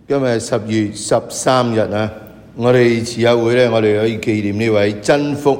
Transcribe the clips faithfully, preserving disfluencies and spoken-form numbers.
今日十月十三日啊，我哋慈幼會咧，我哋可以紀念呢位真福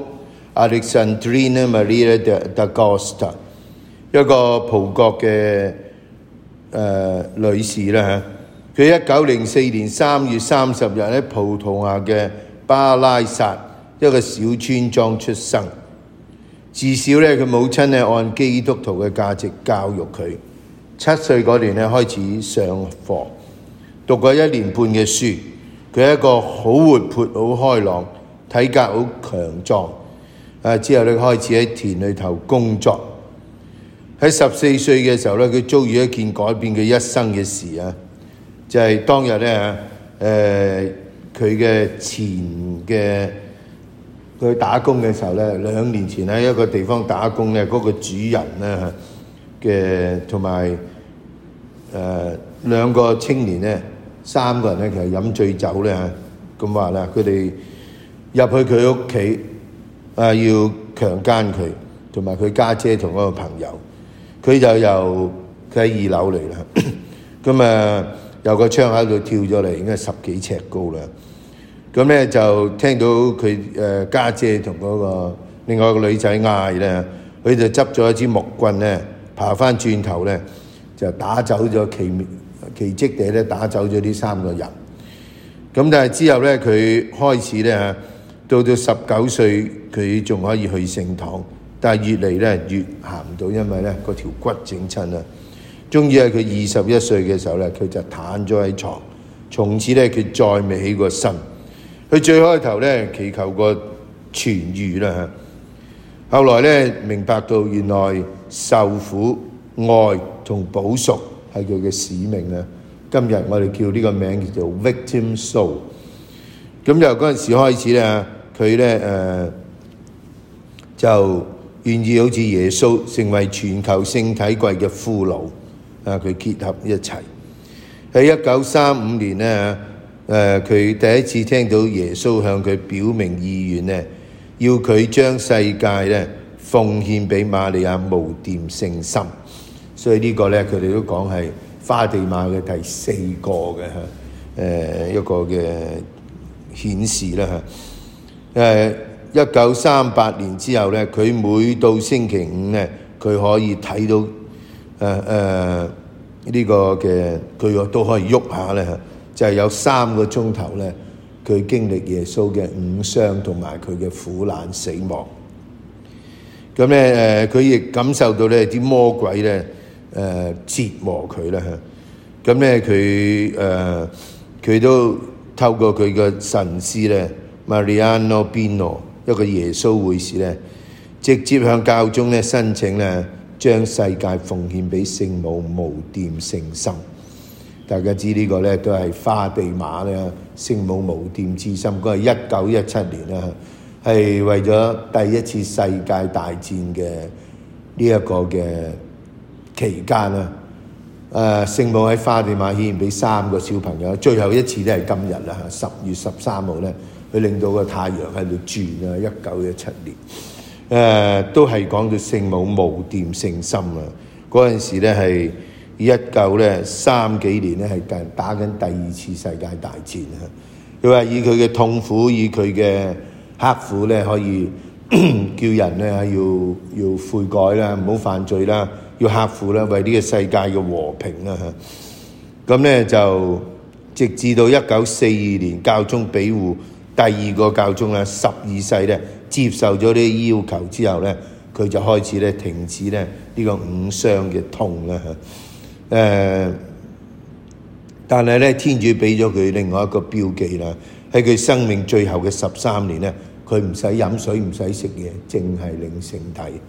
Alexandrina Maria d'Agosta， 一個葡國嘅誒、呃、女士啦嚇。佢一九零四年三月三十日喺葡萄牙嘅巴拉薩一個小村莊出生。自小咧，佢母親咧按基督徒嘅價值教育佢。七歲嗰年咧開始上課。讀過一年半嘅書，佢係一個好活潑、好開朗、體格好強壯。啊，之後咧開始喺田裏頭工作。喺十四歲嘅時候咧，佢遭遇一件改變佢一生嘅事啊，就係、是、當日咧誒佢嘅前嘅佢打工嘅時候咧，兩年前喺一個地方打工咧，嗰、那個主人咧嘅同埋誒兩個青年咧。三個人咧，其實飲醉酒咧，咁話啦，佢哋入去佢屋企，啊要強姦佢，同埋佢家姐同嗰個朋友，佢就由佢喺二樓嚟啦，咁啊由個窗口度跳咗嚟，應該十幾尺高啦。咁咧就聽到佢誒家姐同嗰個另外一個女仔嗌咧，佢就執咗一支木棍咧，爬翻轉頭咧，就打走咗其面。奇蹟地咧打走咗呢三個人，咁但係之後咧佢開始咧到到十九歲佢仲可以去聖堂，但係越嚟咧越行唔到，因為咧嗰條骨整親啦。終於喺佢二十一歲嘅時候咧，佢就癱咗喺床，從此咧佢再未起過身。佢最開頭咧祈求過痊癒啦，後來咧明白到原來受苦、愛同補贖係佢嘅使命啊！今日我哋叫呢個名叫做 Victim Soul。咁由嗰陣時開始咧，佢咧誒就願意好似耶穌成為全球聖體櫃嘅俘虜啊！佢結合一齊。喺一九三五年咧誒，佢第一次聽到耶穌向佢表明意願咧，要佢將世界咧奉獻俾瑪利亞無玷聖心。所以呢個咧，佢哋都講係花地瑪嘅第四個嘅嚇，誒一個嘅顯示啦嚇。誒一九三八年之後咧，佢每到星期五咧，佢可以睇到誒誒呢個嘅，佢都可以喐下咧嚇，就係、是、有三個鐘頭咧，佢經歷耶穌嘅五傷同埋佢嘅苦難死亡。咁咧誒，佢亦感受到咧啲魔鬼咧。誒、呃、折磨佢啦嚇，咁咧佢誒佢都透過佢嘅神師咧 Mariano Pino 一個耶穌會士咧，直接向教宗咧申請咧將世界奉獻俾聖母無玷聖心。大家知呢個咧都係花地瑪咧聖母無玷之心，嗰係一九一七年啦，係為咗第一次世界大戰嘅呢一個嘅期間啦，誒聖母喺花地瑪獻俾三個小朋友，最後一次都係今日啦，十月十三號咧，佢令到個太陽喺度轉啊！一九一七年，誒、呃、都係講到聖母無玷聖心啊！嗰陣時咧係一九咧三幾年咧係打緊第二次世界大戰啊！佢話以佢嘅痛苦，以佢嘅刻苦咧，可以叫人咧要要悔改啦，唔好犯罪啦。要克服啦，為呢個世界嘅和平啦嚇。咁咧就直至到一九四二年，教宗庇護第二個教宗啦，十二世咧接受咗呢啲要求之後咧，佢就開始咧停止咧呢個五傷嘅痛啦嚇。誒、呃，但係咧天主俾咗佢另外一個標記啦，喺佢生命最後嘅十三年咧，佢唔使飲水，唔使食嘢，淨係領聖體。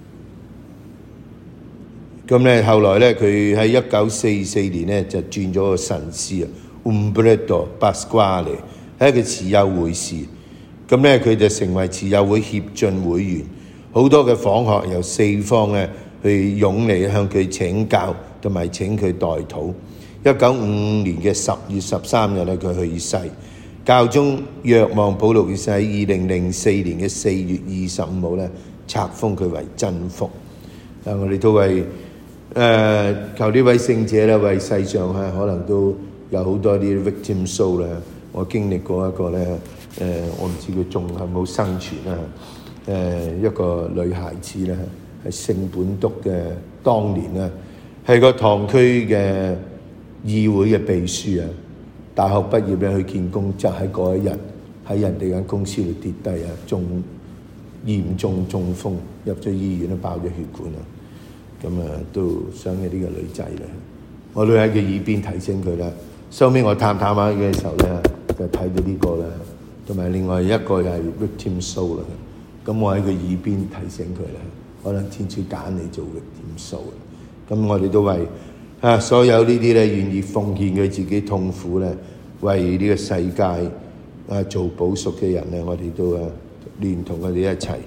咁咧，後來咧，佢喺一九四四年咧就轉咗個神師啊 Umberto Pasquale 係一個慈幼會士。咁咧，佢就成為慈幼會協進會員，好多嘅訪學由四方咧去湧嚟向佢請教，同埋請佢代禱。一九五五年嘅十月十三日咧，佢去世。教宗若望保祿二世喺二零零四年嘅四月二十五號咧冊封佢為真福。啊，我哋都為誒、呃、求呢位聖者咧，為世上係可能都有好多啲 victim soul 咧。我經歷過一個咧，誒、呃，我唔知佢仲係冇生存啦。誒、呃，一個女孩子咧，係聖本篤嘅，當年咧係個堂區嘅議會嘅秘書啊。大學畢業咧去見工，就喺嗰一日喺人哋間公司度跌低啊，中嚴重中風，入咗醫院都爆咗血管啊。咁啊，都想嘅呢個女仔咧，我都喺佢耳邊提醒佢啦。收尾我探探下嘅時候咧，就睇到呢個啦，同埋另外一個又係 victim soul 啦。咁我喺佢耳邊提醒佢啦，可能天主揀你做 victim soul。咁我哋都為啊所有呢啲咧願意奉獻佢自己痛苦咧，為呢個世界啊做補贖嘅人咧，我哋都啊連同佢哋一齊。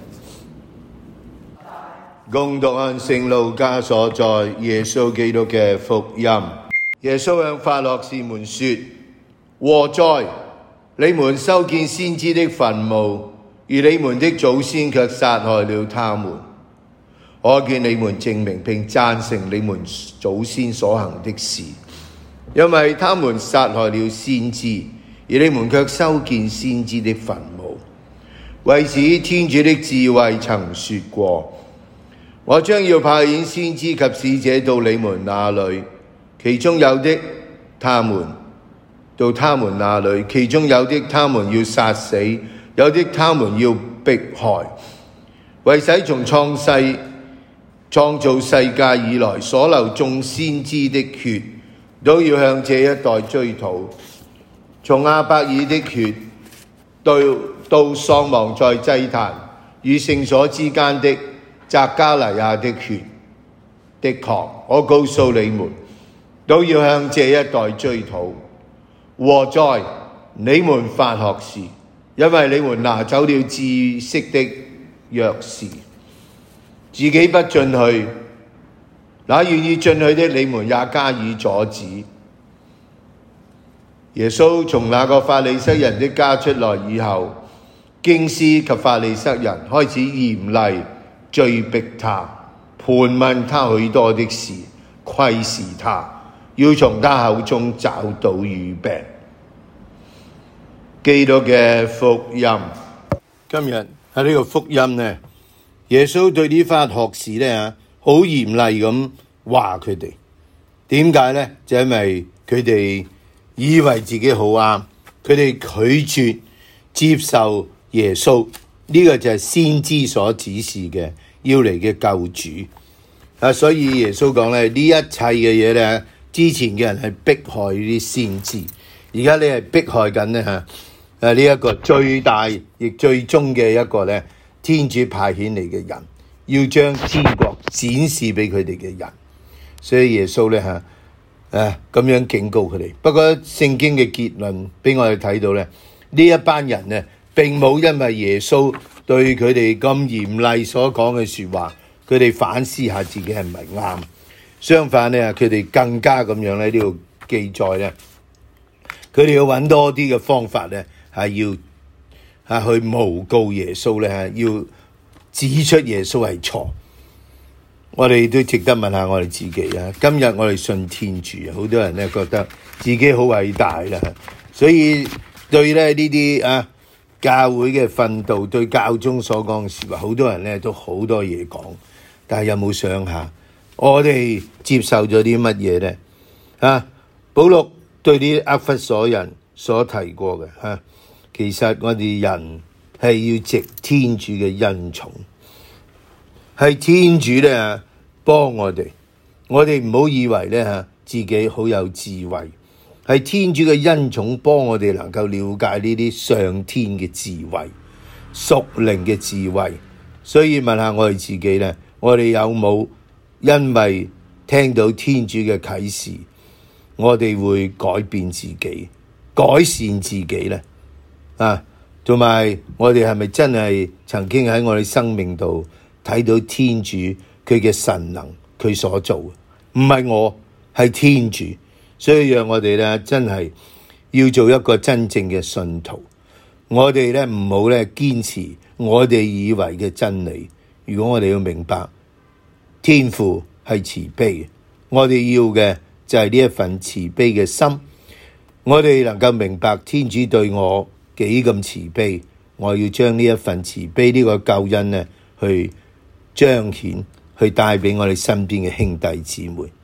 恭讀按聖路加所載耶穌基督嘅福音。耶穌向法學士們說：禍哉！你們修建先知的墳墓，而你們的祖先卻殺害了他們。可見你們證明並贊成你們祖先所行的事，因為他們殺害了先知，而你們卻修建先知的墳墓。為此，天主的智慧曾說過：我將要派遣先知及使者到你們那裏，其中有的他們到他們那裏，其中有的他們要殺死，有的他們要迫害，為使從創世創造世界以來所流眾先知的血，都要向這一代追討。從亞伯爾的血到到喪亡在祭壇與聖所之間的匝加利亞的血，的確，我告訴你們，都要向這一代追討。禍哉！你們法學士，因為你們拿走了知識的鑰匙，自己不進去，那願意進去的你們也加以阻止。耶穌從那個法利塞人的家出來以後，經師及法利塞人開始嚴厲追逼他，盤問他許多的事，窺視他，要從他口中找到語病。基督嘅福音。今日喺呢個福音呢，耶穌對啲法學士呢好嚴厲咁話佢哋。點解呢？就因為佢哋以為自己好啱，佢哋拒絕接受耶穌，呢個就係先知所指示嘅要嚟嘅救主啊！所以耶穌講咧，呢一切嘅嘢咧，之前嘅人係迫害呢啲先知，而家你係迫害緊咧吓誒呢一個最大亦最終嘅一個咧，天主派遣嚟嘅人，要將天國展示俾佢哋嘅人。所以耶穌咧吓誒咁樣警告佢哋。不過聖經嘅結論俾我哋睇到咧，呢一班人咧並冇因為耶穌對佢哋咁嚴厲所講嘅說話，佢哋反思下自己係唔係啱。相反咧，佢哋更加咁樣咧呢度記載咧，佢哋要揾多啲嘅方法咧，係要啊去誣告耶穌咧，要指出耶穌係錯。我哋都值得問下我哋自己啊！今日我哋信天主，好多人咧覺得自己好偉大啦，所以對咧呢啲啊教會嘅訓導，對教宗所講嘅說話，好多人咧都好多嘢講。但係有冇想下，我哋接受咗啲乜嘢咧？啊，保祿對啲厄弗所人所提過嘅吓、啊，其實我哋人係要藉天主嘅恩寵，係天主咧幫我哋，我哋唔好以為咧吓自己好有智慧，係天主嘅恩寵幫我哋能夠了解呢啲上天嘅智慧、屬靈嘅智慧。所以問下我哋自己咧，我哋有冇因為聽到天主嘅啟示，我哋會改變自己、改善自己咧？啊，同埋我哋係咪真係曾經喺我哋生命度睇到天主佢嘅神能，佢所做？唔係我，係天主。所以讓我哋咧真係要做一個真正嘅信徒。我哋咧唔好咧堅持我哋以為嘅真理。如果我哋要明白天父係慈悲嘅，我哋要嘅就係呢一份慈悲嘅心， 我哋能夠明白天主對我幾咁慈悲，我要將呢一份慈悲呢個救恩呢去彰顯，去帶俾我哋身邊嘅兄弟姊妹。